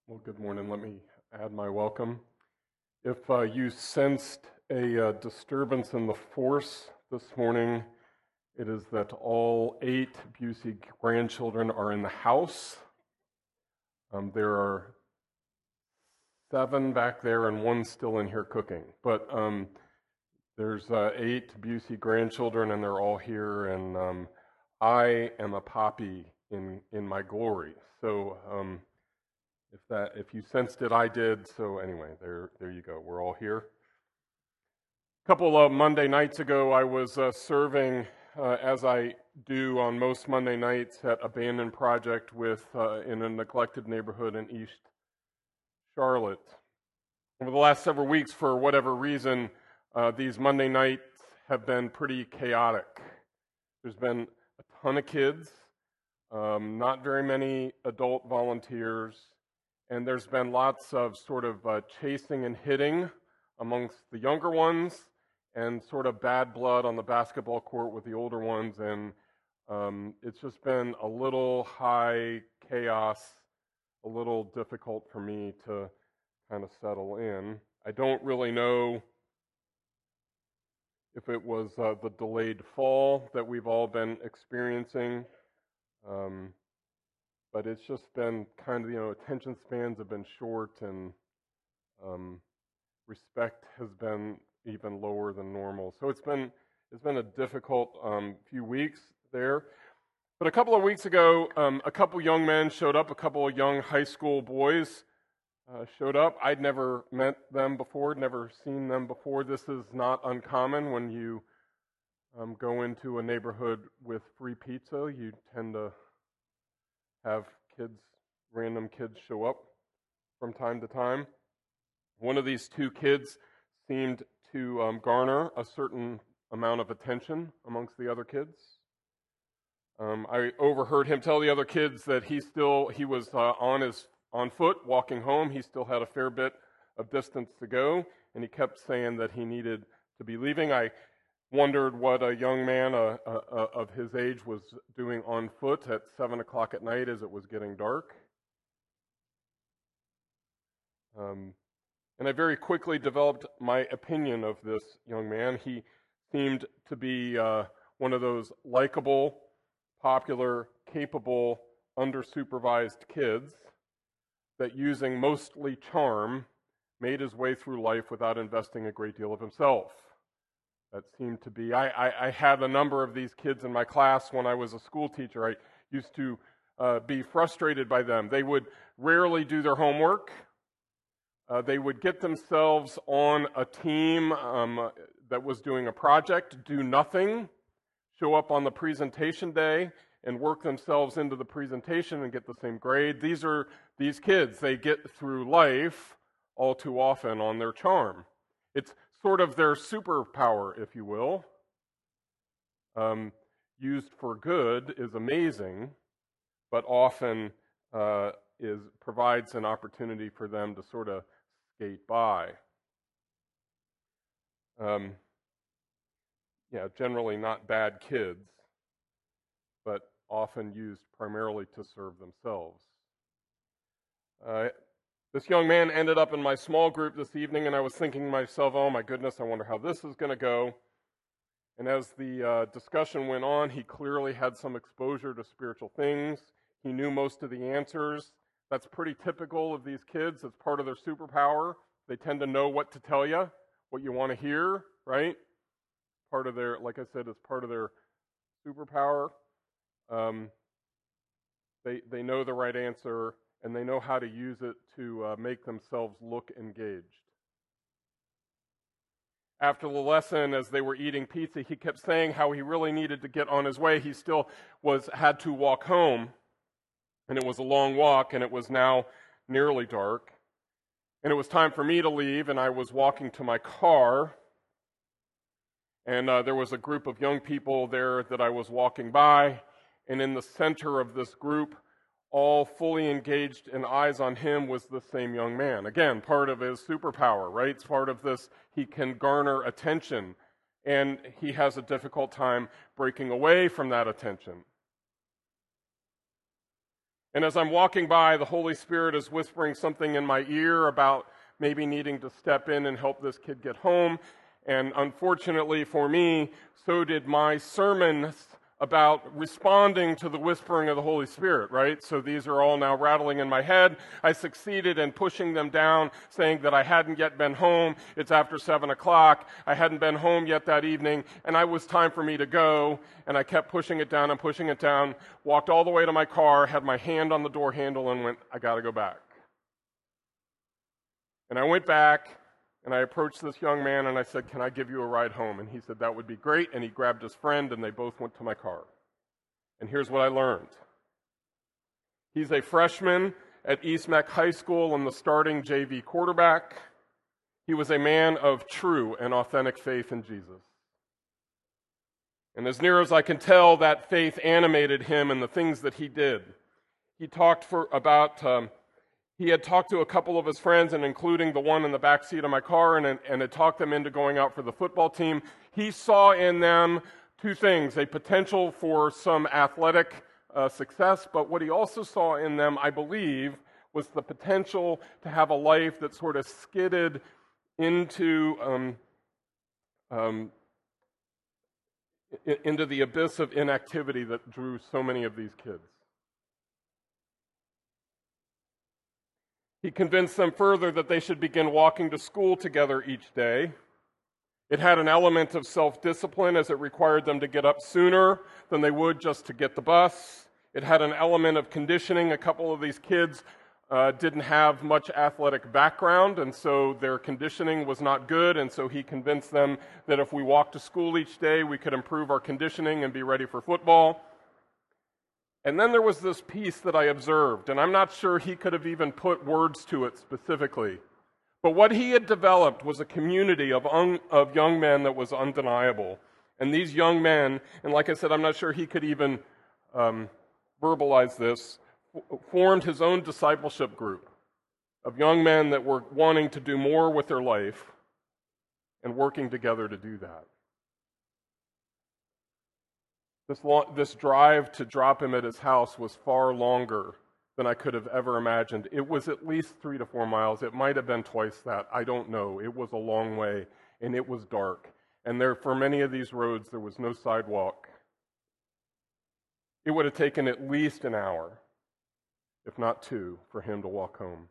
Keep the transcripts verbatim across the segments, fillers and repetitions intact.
Well, good morning. Let me add my welcome. If uh, you sensed a uh, disturbance in the force this morning, it is that all eight Busey grandchildren are in the house. Um, there are seven back there and one still in here cooking. But um, there's uh, eight Busey grandchildren and they're all here, and um, I am a poppy in, in my glory. So um, If that, if you sensed it, I did. So anyway, there, there you go. We're all here. A couple of Monday nights ago, I was uh, serving, uh, as I do on most Monday nights, at Abandoned Project with uh, in a neglected neighborhood in East Charlotte. Over the last several weeks, for whatever reason, uh, these Monday nights have been pretty chaotic. There's been a ton of kids, um, not very many adult volunteers. And there's been lots of sort of uh, chasing and hitting amongst the younger ones, and sort of bad blood on the basketball court with the older ones. And um, it's just been a little high chaos, a little difficult for me to kind of settle in. I don't really know if it was uh, the delayed fall that we've all been experiencing. Um, But it's just been kind of, you know, attention spans have been short, and um, respect has been even lower than normal. So it's been it's been a difficult um, few weeks there. But a couple of weeks ago, um, a couple young men showed up. A couple of young high school boys uh, showed up. I'd never met them before, never seen them before. This is not uncommon when you um, go into a neighborhood with free pizza. You tend to have kids, random kids show up from time to time. One of these two kids seemed to um, garner a certain amount of attention amongst the other kids. Um, I overheard him tell the other kids that he still he was uh, on his on foot walking home. He still had a fair bit of distance to go, and he kept saying that he needed to be leaving. I wondered what a young man uh, uh, of his age was doing on foot at seven o'clock at night as it was getting dark. Um, and I very quickly developed my opinion of this young man. He seemed to be uh, one of those likable, popular, capable, under-supervised kids that, using mostly charm, made his way through life without investing a great deal of himself. That seemed to be, I, I, I had a number of these kids in my class when I was a school teacher. I used to uh, be frustrated by them. They would rarely do their homework. Uh, they would get themselves on a team um, that was doing a project, do nothing, show up on the presentation day, and work themselves into the presentation and get the same grade. These are these kids. They get through life all too often on their charm. It's sort of their superpower, if you will. Um, used for good is amazing, but often uh, is provides an opportunity for them to sort of skate by. Um, yeah, generally not bad kids, but often used primarily to serve themselves. Uh, This young man ended up in my small group this evening, and I was thinking to myself, oh my goodness, I wonder how this is going to go. And as the uh, discussion went on, he clearly had some exposure to spiritual things. He knew most of the answers. That's pretty typical of these kids. It's part of their superpower. They tend to know what to tell you, what you want to hear, right? Part of their, like I said, it's part of their superpower. Um, they they know the right answer, and they know how to use it to uh, make themselves look engaged. After the lesson, as they were eating pizza, he kept saying how he really needed to get on his way. He still was had to walk home, and it was a long walk, and it was now nearly dark. And it was time for me to leave, and I was walking to my car, and uh, there was a group of young people there that I was walking by, and in the center of this group, all fully engaged and eyes on him, was the same young man. Again, part of his superpower, right? It's part of this, he can garner attention, and he has a difficult time breaking away from that attention. And as I'm walking by, the Holy Spirit is whispering something in my ear about maybe needing to step in and help this kid get home. And unfortunately for me, so did my sermons about responding to the whispering of the Holy Spirit, right? So these are all now rattling in my head. I succeeded in pushing them down, saying that I hadn't yet been home. It's after seven o'clock. I hadn't been home yet that evening, and it was time for me to go. And I kept pushing it down and pushing it down, walked all the way to my car, had my hand on the door handle, and went, I got to go back. And I went back, and I approached this young man, and I said, can I give you a ride home? And he said, that would be great. And he grabbed his friend, and they both went to my car. And here's what I learned. He's a freshman at East Meck High School and the starting J V quarterback. He was a man of true and authentic faith in Jesus. And as near as I can tell, that faith animated him in the things that he did. He talked for about... Um, He had talked to a couple of his friends, and including the one in the back seat of my car, and, and had talked them into going out for the football team. He saw in them two things, a potential for some athletic uh, success, but what he also saw in them, I believe, was the potential to have a life that sort of skidded into, um, um, into the abyss of inactivity that drew so many of these kids. He convinced them further that they should begin walking to school together each day. It had an element of self-discipline as it required them to get up sooner than they would just to get the bus. It had an element of conditioning. A couple of these kids uh, didn't have much athletic background, and so their conditioning was not good, and so he convinced them that if we walked to school each day, we could improve our conditioning and be ready for football. And then there was this piece that I observed, and I'm not sure he could have even put words to it specifically. But what he had developed was a community of, un, of young men that was undeniable. And these young men, and like I said, I'm not sure he could even um, verbalize this, f- formed his own discipleship group of young men that were wanting to do more with their life and working together to do that. This, long, this drive to drop him at his house was far longer than I could have ever imagined. It was at least three to four miles. It might have been twice that. I don't know. It was a long way, and it was dark. And there, for many of these roads, there was no sidewalk. It would have taken at least an hour, if not two, for him to walk home.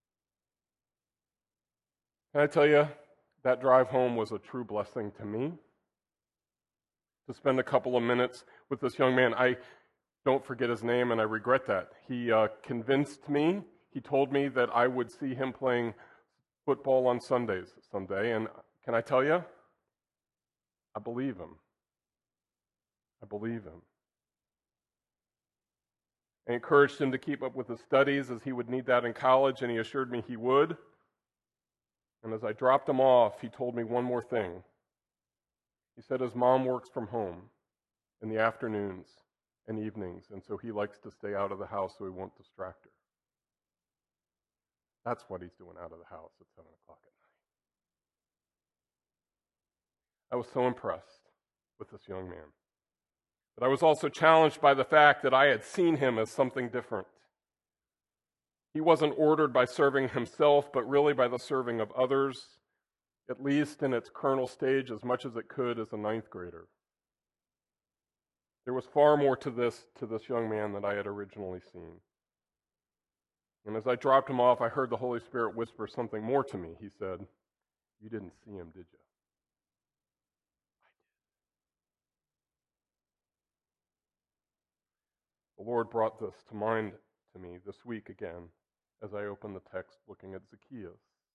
Can I tell you, that drive home was a true blessing to me. To spend a couple of minutes with this young man. I don't forget his name, and I regret that. He uh, convinced me, he told me that I would see him playing football on Sundays someday, and can I tell you? I believe him. I believe him. I encouraged him to keep up with his studies as he would need that in college, and he assured me he would. And as I dropped him off, he told me one more thing. He said his mom works from home in the afternoons and evenings, and so he likes to stay out of the house so he won't distract her. That's what he's doing out of the house at seven o'clock at night. I was so impressed with this young man. But I was also challenged by the fact that I had seen him as something different. He wasn't ordered by serving himself, but really by the serving of others, at least in its kernel stage, as much as it could as a ninth grader. There was far more to this, to this young man than I had originally seen. And as I dropped him off, I heard the Holy Spirit whisper something more to me. He said, "You didn't see him, did you?" The Lord brought this to mind to me this week again as I opened the text looking at Zacchaeus.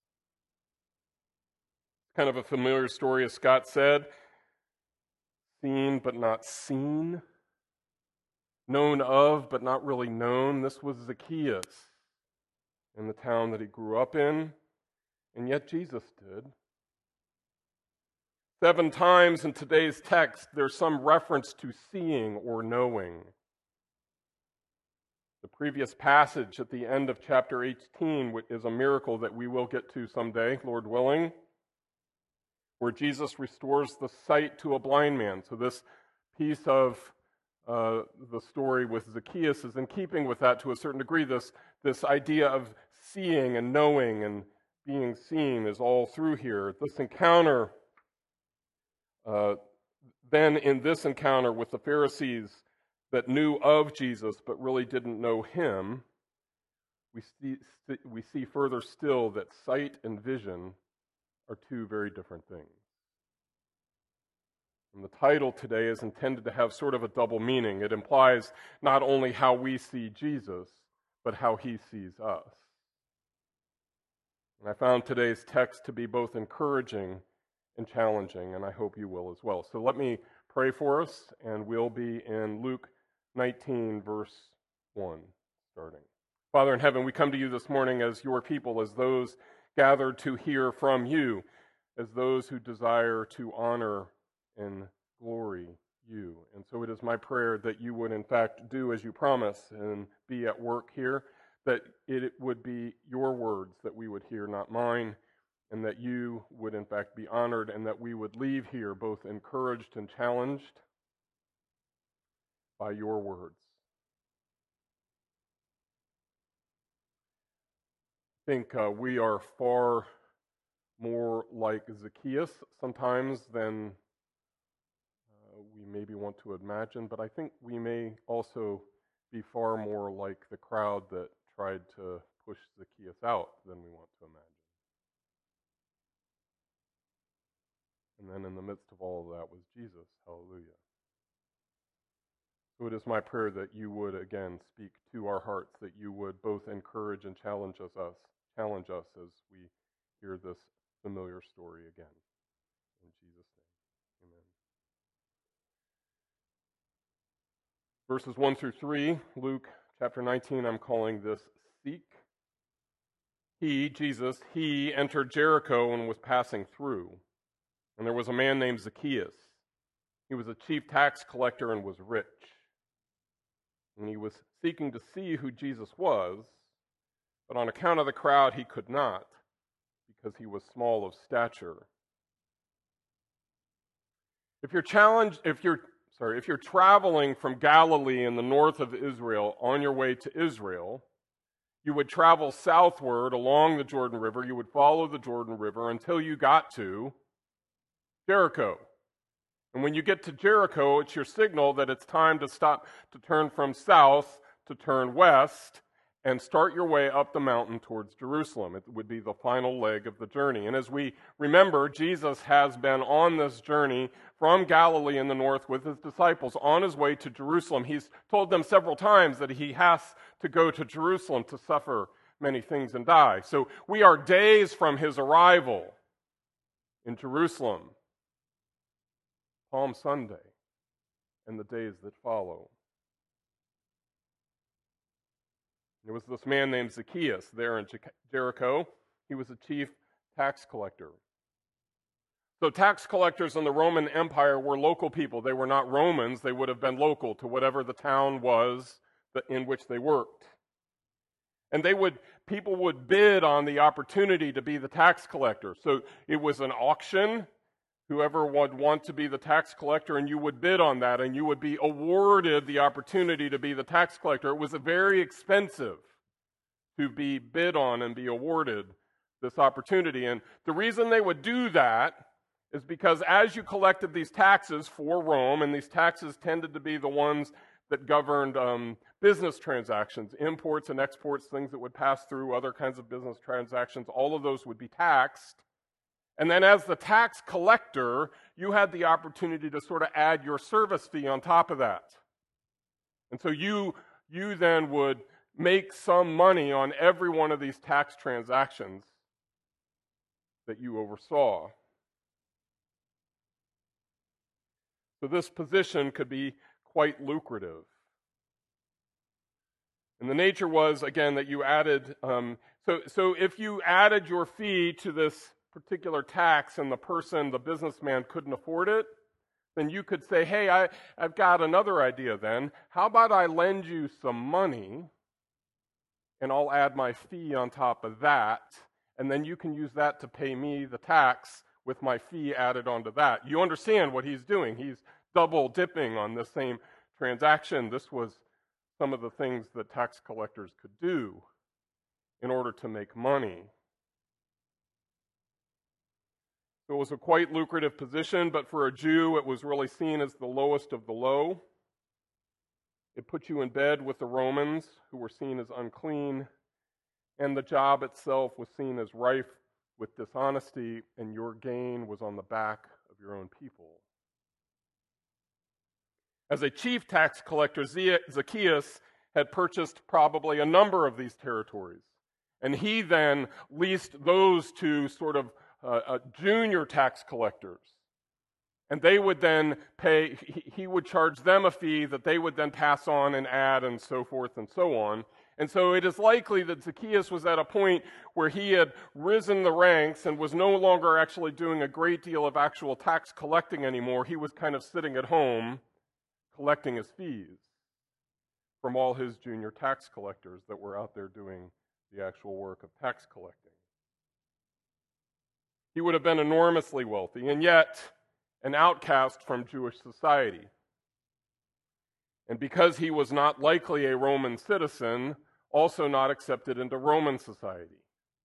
Kind of a familiar story, as Scott said. Seen but not seen. Known of but not really known. This was Zacchaeus in the town that he grew up in, and yet Jesus did. Seven times in today's text, there's some reference to seeing or knowing. The previous passage at the end of chapter eighteen is a miracle that we will get to someday, Lord willing, where Jesus restores the sight to a blind man. So this piece of uh, the story with Zacchaeus is in keeping with that to a certain degree. This, this idea of seeing and knowing and being seen is all through here. This encounter, uh, then in this encounter with the Pharisees that knew of Jesus but really didn't know him, we see, we see further still that sight and vision are two very different things. And the title today is intended to have sort of a double meaning. It implies not only how we see Jesus, but how he sees us. And I found today's text to be both encouraging and challenging, and I hope you will as well. So let me pray for us, and we'll be in Luke nineteen, verse one, starting. Father in heaven, we come to you this morning as your people, as those gathered to hear from you, as those who desire to honor and glory you. And so it is my prayer that you would in fact do as you promise and be at work here, that it would be your words that we would hear, not mine, and that you would in fact be honored, and that we would leave here both encouraged and challenged by your words. I think uh, we are far more like Zacchaeus sometimes than uh, we maybe want to imagine, but I think we may also be far more like the crowd that tried to push Zacchaeus out than we want to imagine. And then in the midst of all of that was Jesus. Hallelujah. So it is my prayer that you would again speak to our hearts, that you would both encourage and challenge us, us challenge us as we hear this familiar story again. In Jesus' name, amen. Verses one through three, Luke chapter nineteen, I'm calling this Seek. He, Jesus, he entered Jericho and was passing through. And there was a man named Zacchaeus. He was a chief tax collector and was rich. And he was seeking to see who Jesus was, but on account of the crowd he could not, because he was small of stature. If you're challenged, if you're sorry, if you're traveling from Galilee in the north of Israel on your way to Israel, you would travel southward along the Jordan River. You would follow the Jordan River until you got to Jericho. And when you get to Jericho, it's your signal that it's time to stop, to turn from south to turn west and start your way up the mountain towards Jerusalem. It would be the final leg of the journey. And as we remember, Jesus has been on this journey from Galilee in the north with his disciples on his way to Jerusalem. He's told them several times that he has to go to Jerusalem to suffer many things and die. So we are days from his arrival in Jerusalem, Palm Sunday, and the days that follow. There was this man named Zacchaeus there in Jericho. He was a chief tax collector. So tax collectors in the Roman Empire were local people. They were not Romans. They would have been local to whatever the town was in which they worked. And they would, people would bid on the opportunity to be the tax collector. So it was an auction. Whoever would want to be the tax collector, and you would bid on that, and you would be awarded the opportunity to be the tax collector. It was very expensive to be bid on and be awarded this opportunity. And the reason they would do that is because as you collected these taxes for Rome, and these taxes tended to be the ones that governed um, business transactions, imports and exports, things that would pass through, other kinds of business transactions, all of those would be taxed. And then as the tax collector, you had the opportunity to sort of add your service fee on top of that. And so you, you then would make some money on every one of these tax transactions that you oversaw. So this position could be quite lucrative. And the nature was, again, that you added, um, so, so if you added your fee to this particular tax and the person, the businessman, couldn't afford it, then you could say, hey, I, I've got another idea then. How about I lend you some money and I'll add my fee on top of that, and then you can use that to pay me the tax with my fee added onto that. You understand what he's doing. He's double dipping on the same transaction. This was some of the things that tax collectors could do in order to make money. So it was a quite lucrative position, but for a Jew, it was really seen as the lowest of the low. It put you in bed with the Romans, who were seen as unclean, and the job itself was seen as rife with dishonesty, and your gain was on the back of your own people. As a chief tax collector, Zacchaeus had purchased probably a number of these territories, and he then leased those to sort of uh, uh, junior tax collectors. And they would then pay, he would charge them a fee that they would then pass on and add and so forth and so on. And so it is likely that Zacchaeus was at a point where he had risen the ranks and was no longer actually doing a great deal of actual tax collecting anymore. He was kind of sitting at home collecting his fees from all his junior tax collectors that were out there doing the actual work of tax collecting. He would have been enormously wealthy, and yet an outcast from Jewish society. And because he was not likely a Roman citizen, also not accepted into Roman society.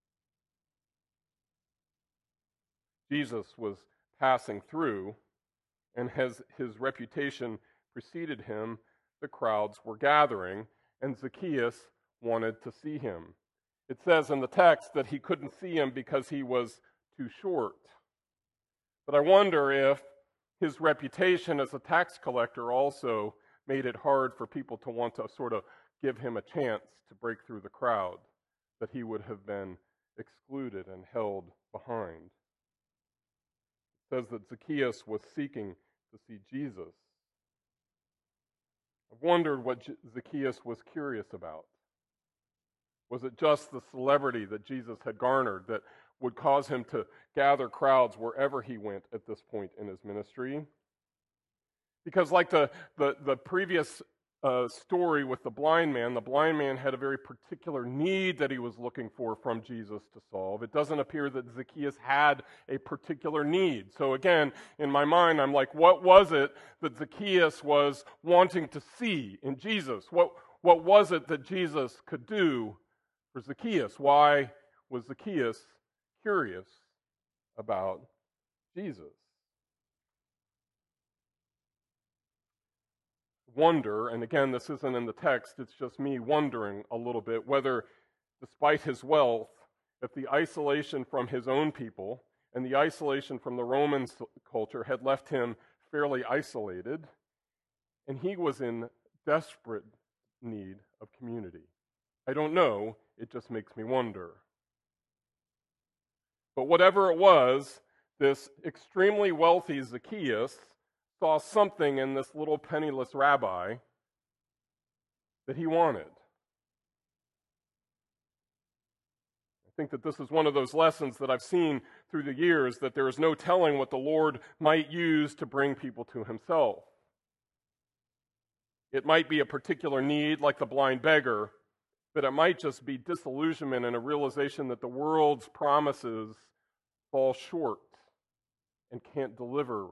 Jesus was passing through, and as his reputation preceded him, the crowds were gathering, and Zacchaeus wanted to see him. It says in the text that he couldn't see him because he was too short. But I wonder if his reputation as a tax collector also made it hard for people to want to sort of give him a chance to break through the crowd, that he would have been excluded and held behind. It says that Zacchaeus was seeking to see Jesus. I've wondered what Zacchaeus was curious about. Was it just the celebrity that Jesus had garnered that would cause him to gather crowds wherever he went at this point in his ministry? Because like the, the, the previous uh, story with the blind man, the blind man had a very particular need that he was looking for from Jesus to solve. It doesn't appear that Zacchaeus had a particular need. So again, in my mind, I'm like, what was it that Zacchaeus was wanting to see in Jesus? What, what was it that Jesus could do for Zacchaeus? Why was Zacchaeus curious about Jesus? Wonder, and again, this isn't in the text, it's just me wondering a little bit whether, despite his wealth, if the isolation from his own people and the isolation from the Roman culture had left him fairly isolated, and he was in desperate need of community. I don't know, it just makes me wonder. But whatever it was, this extremely wealthy Zacchaeus saw something in this little penniless rabbi that he wanted. I think that this is one of those lessons that I've seen through the years, that there is no telling what the Lord might use to bring people to himself. It might be a particular need, like the blind beggar, but it might just be disillusionment and a realization that the world's promises fall short and can't deliver.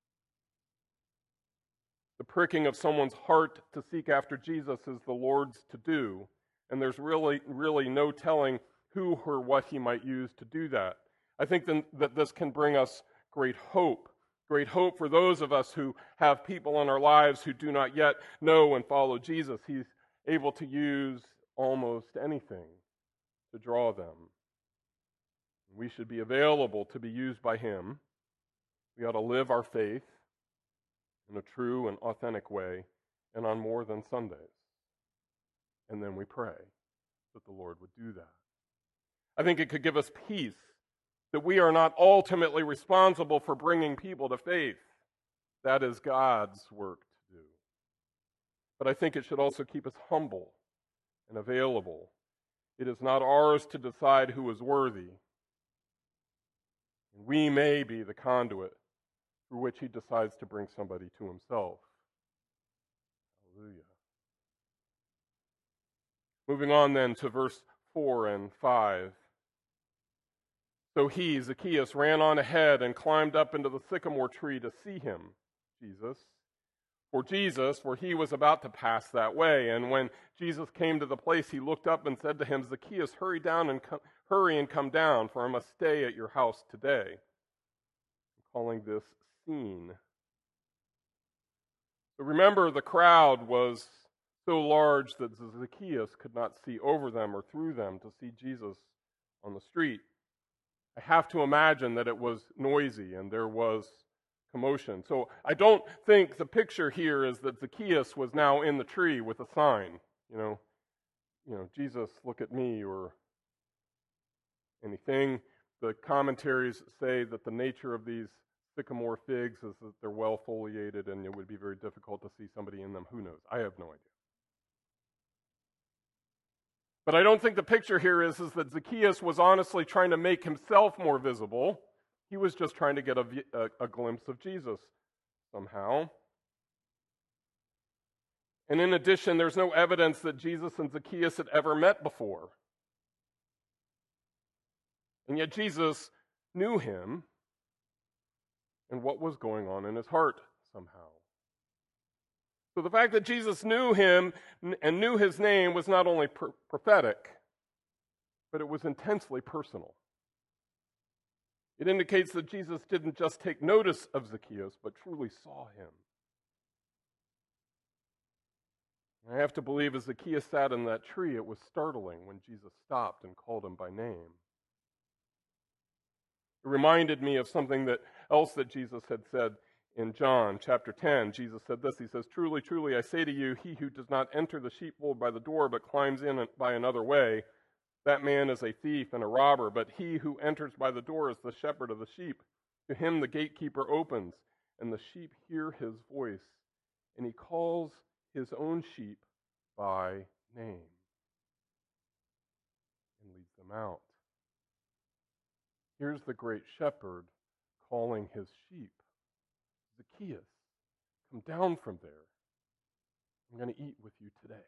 The pricking of someone's heart to seek after Jesus is the Lord's to do, and there's really, really no telling who or what he might use to do that. I think then that this can bring us great hope, great hope for those of us who have people in our lives who do not yet know and follow Jesus. He's able to use almost anything to draw them. We should be available to be used by him. We ought to live our faith in a true and authentic way, and on more than Sundays. And then we pray that the Lord would do that. I think it could give us peace that we are not ultimately responsible for bringing people to faith. That is God's work to do. But I think it should also keep us humble and available. It is not ours to decide who is worthy. We may be the conduit through which he decides to bring somebody to himself. Hallelujah. Moving on then to verse four and five. So he, Zacchaeus, ran on ahead and climbed up into the sycamore tree to see him, Jesus, for Jesus, for he was about to pass that way. And when Jesus came to the place, he looked up and said to him, Zacchaeus, hurry down and come, hurry and come down, for I must stay at your house today. I'm calling this scene. But remember, the crowd was so large that Zacchaeus could not see over them or through them to see Jesus on the street. I have to imagine that it was noisy and there was commotion. So I don't think the picture here is that Zacchaeus was now in the tree with a sign, you know, you know, Jesus, look at me, or anything. The commentaries say that the nature of these sycamore figs is that they're well foliated and it would be very difficult to see somebody in them. Who knows? I have no idea. But I don't think the picture here is, is that Zacchaeus was honestly trying to make himself more visible. He was just trying to get a, a, a glimpse of Jesus somehow. And in addition, there's no evidence that Jesus and Zacchaeus had ever met before. And yet Jesus knew him and what was going on in his heart somehow. So the fact that Jesus knew him and knew his name was not only pr- prophetic, but it was intensely personal. It indicates that Jesus didn't just take notice of Zacchaeus, but truly saw him. I have to believe as Zacchaeus sat in that tree, it was startling when Jesus stopped and called him by name. It reminded me of something that else that Jesus had said in John chapter ten. Jesus said this, he says, Truly, truly, I say to you, he who does not enter the sheepfold by the door, but climbs in by another way, that man is a thief and a robber. But he who enters by the door is the shepherd of the sheep. To him the gatekeeper opens, and the sheep hear his voice, and he calls his own sheep by name and leads them out. Here's the great shepherd calling his sheep. Zacchaeus, come down from there. I'm going to eat with you today.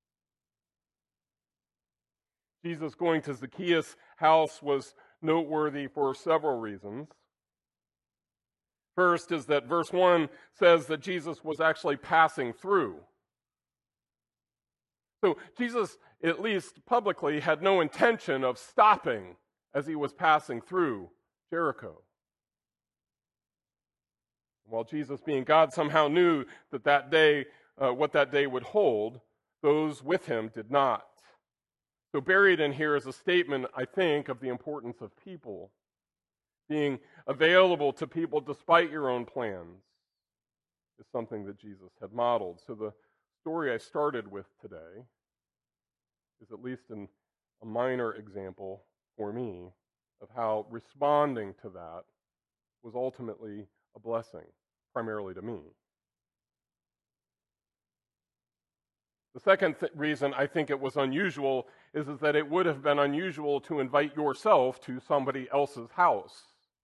Jesus going to Zacchaeus' house was noteworthy for several reasons. First is that verse one says that Jesus was actually passing through. So Jesus, at least publicly, had no intention of stopping as he was passing through Jericho. While Jesus, being God, somehow knew that that day, uh, what that day would hold, those with him did not. So buried in here is a statement, I think, of the importance of people. Being available to people despite your own plans is something that Jesus had modeled. So the story I started with today is at least an, a minor example for me of how responding to that was ultimately a blessing, primarily to me. The second th- reason I think it was unusual is, is that it would have been unusual to invite yourself to somebody else's house.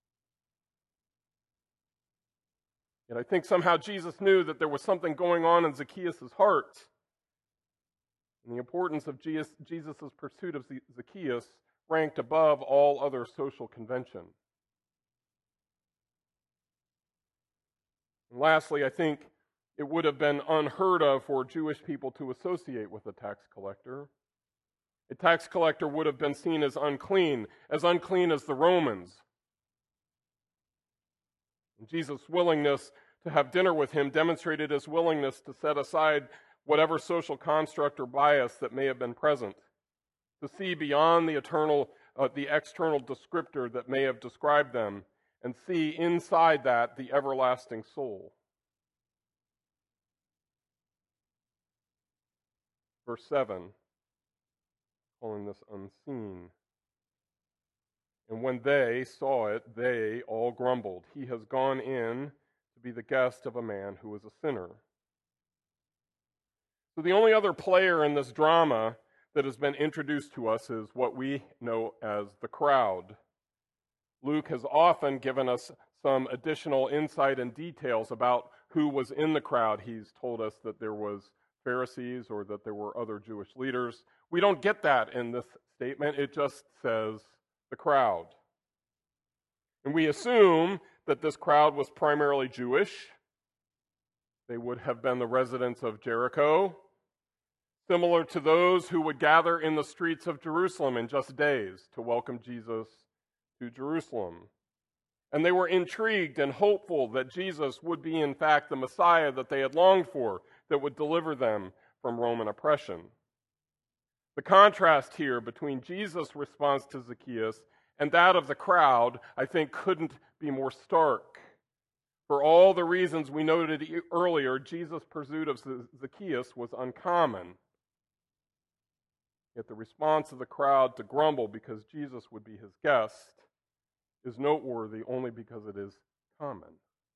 And I think somehow Jesus knew that there was something going on in Zacchaeus' heart. And the importance of Jesus' pursuit of Zacchaeus ranked above all other social convention. And lastly, I think it would have been unheard of for Jewish people to associate with a tax collector. A tax collector would have been seen as unclean, as unclean as the Romans. And Jesus' willingness to have dinner with him demonstrated his willingness to set aside whatever social construct or bias that may have been present, to see beyond the eternal, uh, the external descriptor that may have described them, and see inside that the everlasting soul. Verse seven, calling this unseen. And when they saw it, they all grumbled. He has gone in to be the guest of a man who is a sinner. So the only other player in this drama that has been introduced to us is what we know as the crowd. Luke has often given us some additional insight and details about who was in the crowd. He's told us that there was Pharisees or that there were other Jewish leaders. We don't get that in this statement. It just says the crowd. And we assume that this crowd was primarily Jewish. They would have been the residents of Jericho, similar to those who would gather in the streets of Jerusalem in just days to welcome Jesus to Jerusalem. And they were intrigued and hopeful that Jesus would be, in fact, the Messiah that they had longed for, that would deliver them from Roman oppression. The contrast here between Jesus' response to Zacchaeus and that of the crowd, I think, couldn't be more stark. For all the reasons we noted earlier, Jesus' pursuit of Zacchaeus was uncommon. Yet the response of the crowd to grumble because Jesus would be his guest is noteworthy only because it is common.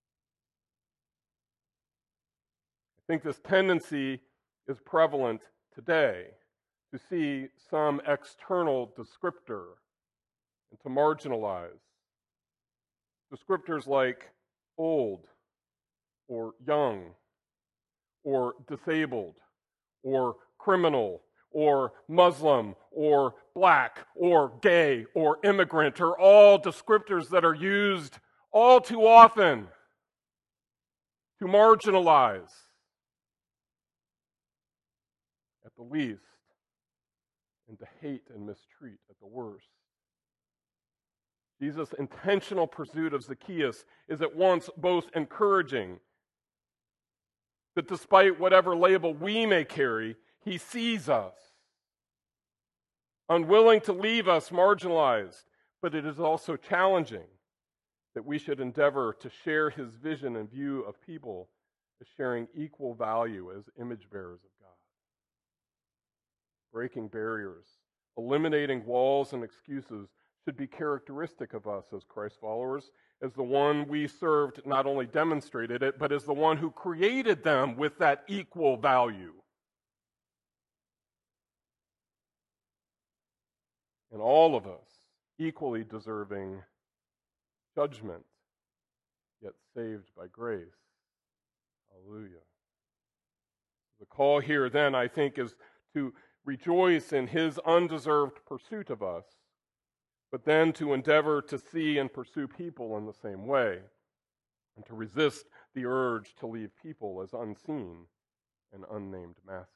I think this tendency is prevalent today to see some external descriptor and to marginalize. Descriptors like old or young or disabled or criminal or Muslim or black or gay or immigrant are all descriptors that are used all too often to marginalize, at the least, and to hate and mistreat at the worst. Jesus' intentional pursuit of Zacchaeus is at once both encouraging, that despite whatever label we may carry, he sees us, unwilling to leave us marginalized, but it is also challenging that we should endeavor to share his vision and view of people as sharing equal value as image bearers of God. Breaking barriers, eliminating walls and excuses should be characteristic of us as Christ followers, as the one we served not only demonstrated it, but as the one who created them with that equal value. And all of us equally deserving judgment, yet saved by grace. Hallelujah. The call here then, I think, is to rejoice in his undeserved pursuit of us, but then to endeavor to see and pursue people in the same way, and to resist the urge to leave people as unseen and unnamed masses.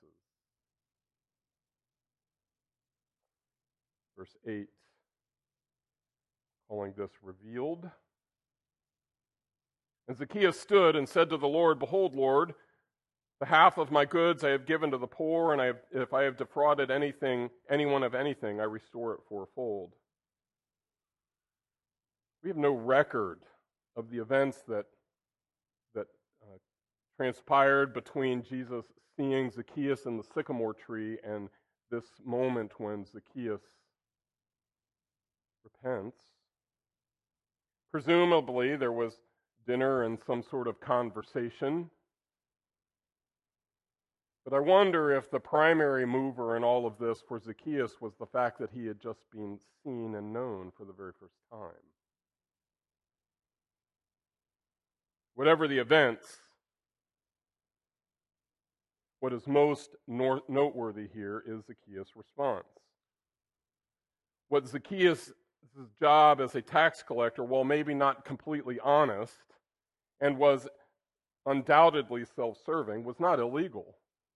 Verse eight, calling this revealed. And Zacchaeus stood and said to the Lord, "Behold, Lord, the half of my goods I have given to the poor, and I have, if I have defrauded anything, anyone of anything, I restore it fourfold." We have no record of the events that that uh, transpired between Jesus seeing Zacchaeus in the sycamore tree and this moment when Zacchaeus repents. Presumably, there was dinner and some sort of conversation. But I wonder if the primary mover in all of this for Zacchaeus was the fact that he had just been seen and known for the very first time. Whatever the events, what is most noteworthy here is Zacchaeus' response. What Zacchaeus' job as a tax collector, while maybe not completely honest, and was undoubtedly self-serving, was not illegal.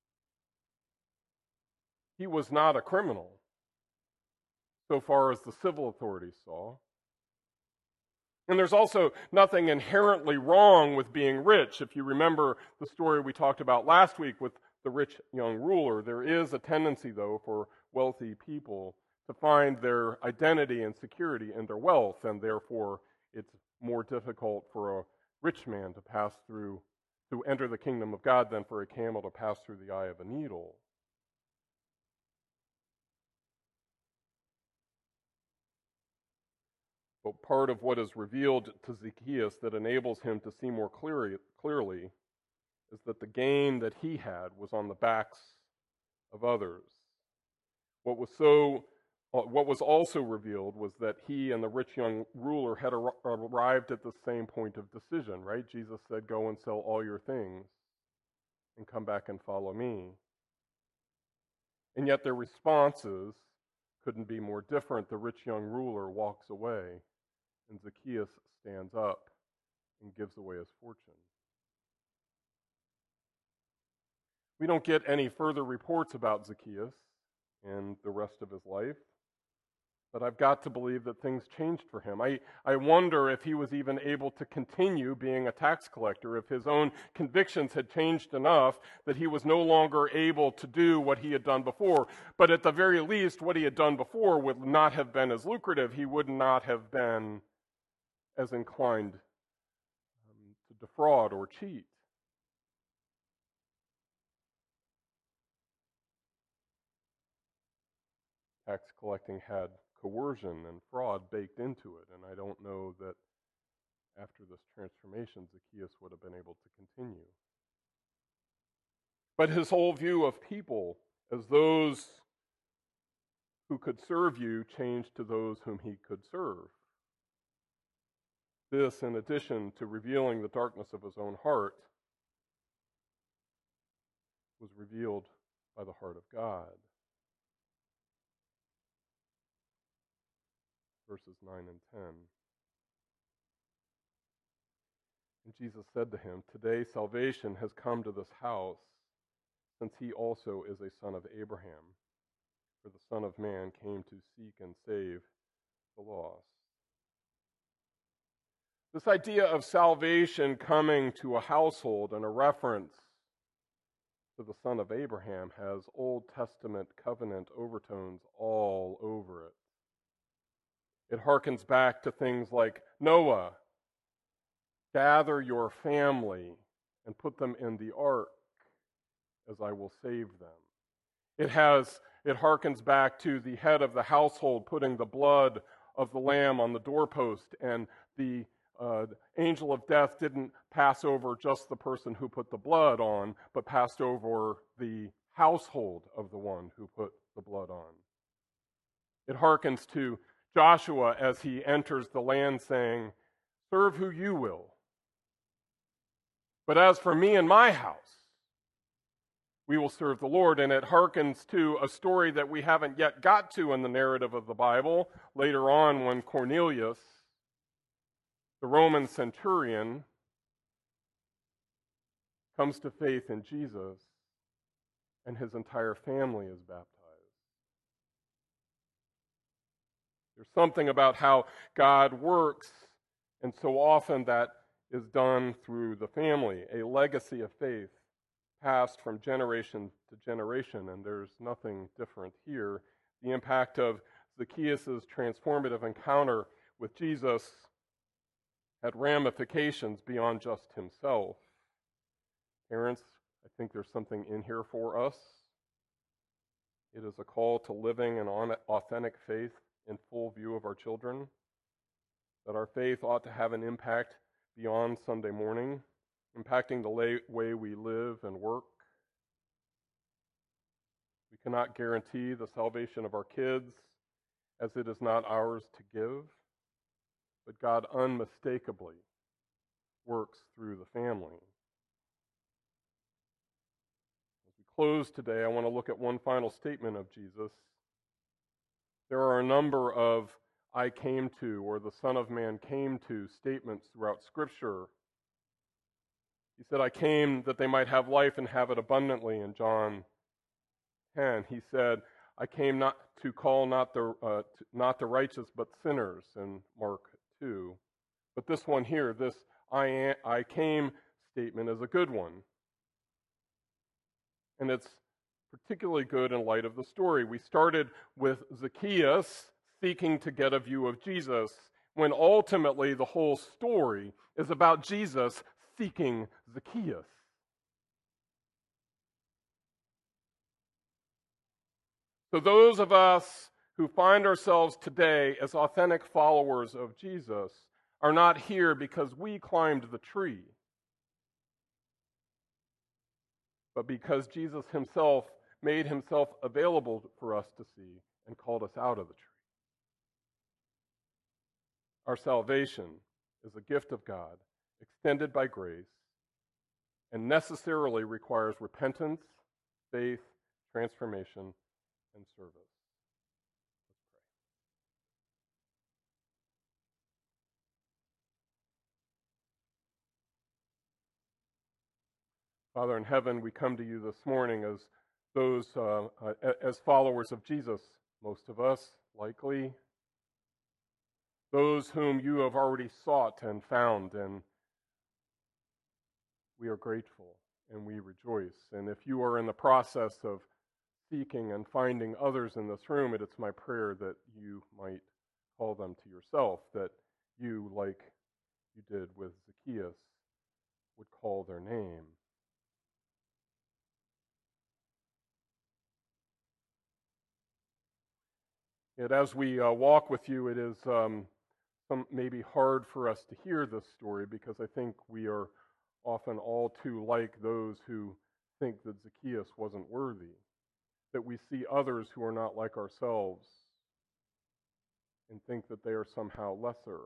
He was not a criminal, so far as the civil authorities saw. And there's also nothing inherently wrong with being rich. If you remember the story we talked about last week with the rich young ruler, there is a tendency, though, for wealthy people to find their identity and security in their wealth, and therefore it's more difficult for a rich man to pass through, to enter the kingdom of God than for a camel to pass through the eye of a needle. But part of what is revealed to Zacchaeus that enables him to see more clearly, clearly is that the gain that he had was on the backs of others. What was so, what was also revealed was that he and the rich young ruler had ar- arrived at the same point of decision, right? Jesus said, "Go and sell all your things and come back and follow me." And yet their responses couldn't be more different. The rich young ruler walks away, and Zacchaeus stands up and gives away his fortune. We don't get any further reports about Zacchaeus and the rest of his life, but I've got to believe that things changed for him. I, I wonder if he was even able to continue being a tax collector, if his own convictions had changed enough that he was no longer able to do what he had done before. But at the very least, what he had done before would not have been as lucrative. He would not have been as inclined um, to defraud or cheat. Tax collecting had coercion and fraud baked into it, and I don't know that after this transformation, Zacchaeus would have been able to continue. But his whole view of people as those who could serve you changed to those whom he could serve. This, in addition to revealing the darkness of his own heart, was revealed by the heart of God. Verses nine and ten. And Jesus said to him, "Today salvation has come to this house, since he also is a son of Abraham. For the Son of Man came to seek and save the lost." This idea of salvation coming to a household and a reference to the Son of Abraham has Old Testament covenant overtones all over it. It harkens back to things like Noah, gather your family and put them in the ark, as I will save them. It has it harkens back to the head of the household putting the blood of the lamb on the doorpost, and the uh, angel of death didn't pass over just the person who put the blood on, but passed over the household of the one who put the blood on. It harkens to Joshua as he enters the land saying, "Serve who you will. But as for me and my house, we will serve the Lord." And it harkens to a story that we haven't yet got to in the narrative of the Bible, later on when Cornelius, the Roman centurion, comes to faith in Jesus and his entire family is baptized. There's something about how God works, and so often that is done through the family, a legacy of faith passed from generation to generation, and there's nothing different here. The impact of Zacchaeus' transformative encounter with Jesus had ramifications beyond just himself. Parents, I think there's something in here for us. It is a call to living an authentic faith in full view of our children, that our faith ought to have an impact beyond Sunday morning, impacting the way we live and work. We cannot guarantee the salvation of our kids, as it is not ours to give, but God unmistakably works through the family. As we close today, I want to look at one final statement of Jesus. There are a number of "I came to" or "the Son of Man came to" statements throughout Scripture. He said, "I came that they might have life and have it abundantly," in John ten. He said, "I came not to call not the uh, to, not the righteous but sinners," in Mark two. But this one here, this I, am, I came statement, is a good one. And it's particularly good in light of the story. We started with Zacchaeus seeking to get a view of Jesus, when ultimately the whole story is about Jesus seeking Zacchaeus. So those of us who find ourselves today as authentic followers of Jesus are not here because we climbed the tree, but because Jesus himself made himself available for us to see and called us out of the tree. Our salvation is a gift of God, extended by grace, and necessarily requires repentance, faith, transformation, and service. Let's pray. Father in heaven, we come to you this morning as those, uh, uh, as followers of Jesus, most of us, likely, those whom you have already sought and found, and we are grateful and we rejoice. And if you are in the process of seeking and finding others in this room, it is my prayer that you might call them to yourself, that you, like you did with Zacchaeus, would call their name. Yet as we uh, walk with you, it is um, some, maybe hard for us to hear this story, because I think we are often all too like those who think that Zacchaeus wasn't worthy, that we see others who are not like ourselves and think that they are somehow lesser,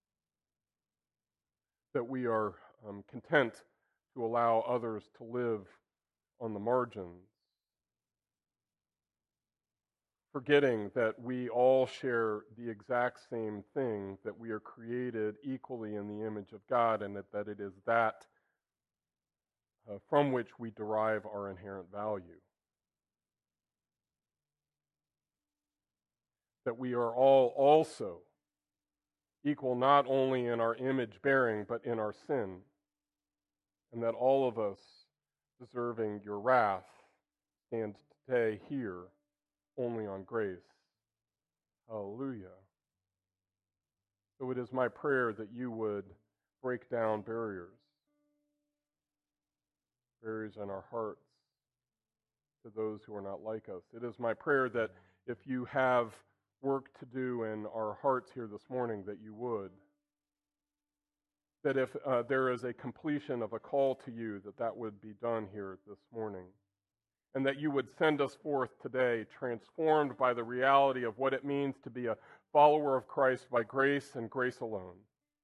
that we are um, content to allow others to live on the margins, forgetting that we all share the exact same thing, that we are created equally in the image of God, and that, that it is that uh, from which we derive our inherent value. That we are all also equal not only in our image bearing, but in our sin, and that all of us, deserving your wrath, stand today here only on grace. Hallelujah. So it is my prayer that you would break down barriers, barriers in our hearts to those who are not like us. It is my prayer that if you have work to do in our hearts here this morning, that you would. That if uh, there is a completion of a call to you, that that would be done here this morning. And that you would send us forth today transformed by the reality of what it means to be a follower of Christ by grace and grace alone.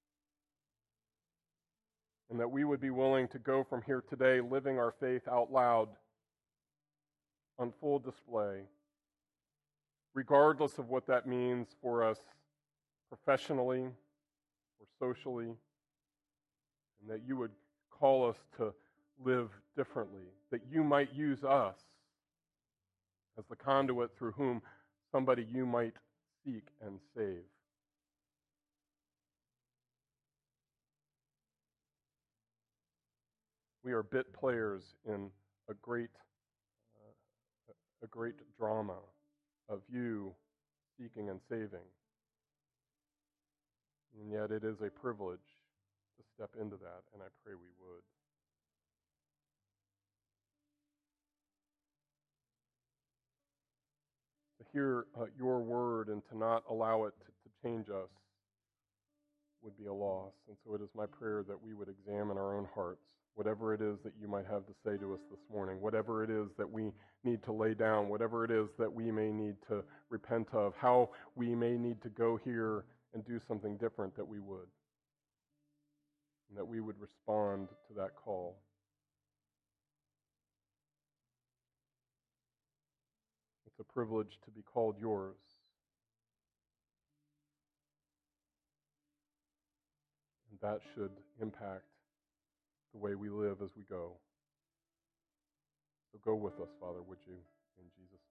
And that we would be willing to go from here today living our faith out loud, on full display, regardless of what that means for us professionally or socially, and that you would call us to live differently, that you might use us as the conduit through whom somebody you might seek and save. We are bit players in a great, uh, a great drama of you seeking and saving. And yet it is a privilege to step into that, and I pray we would. To hear uh, your word and to not allow it to, to change us would be a loss. And so it is my prayer that we would examine our own hearts, whatever it is that you might have to say to us this morning, whatever it is that we need to lay down, whatever it is that we may need to repent of, how we may need to go here and do something different, that we would. And that we would respond to that call. It's a privilege to be called yours. And that should impact the way we live as we go. So go with us, Father, would you, in Jesus' name.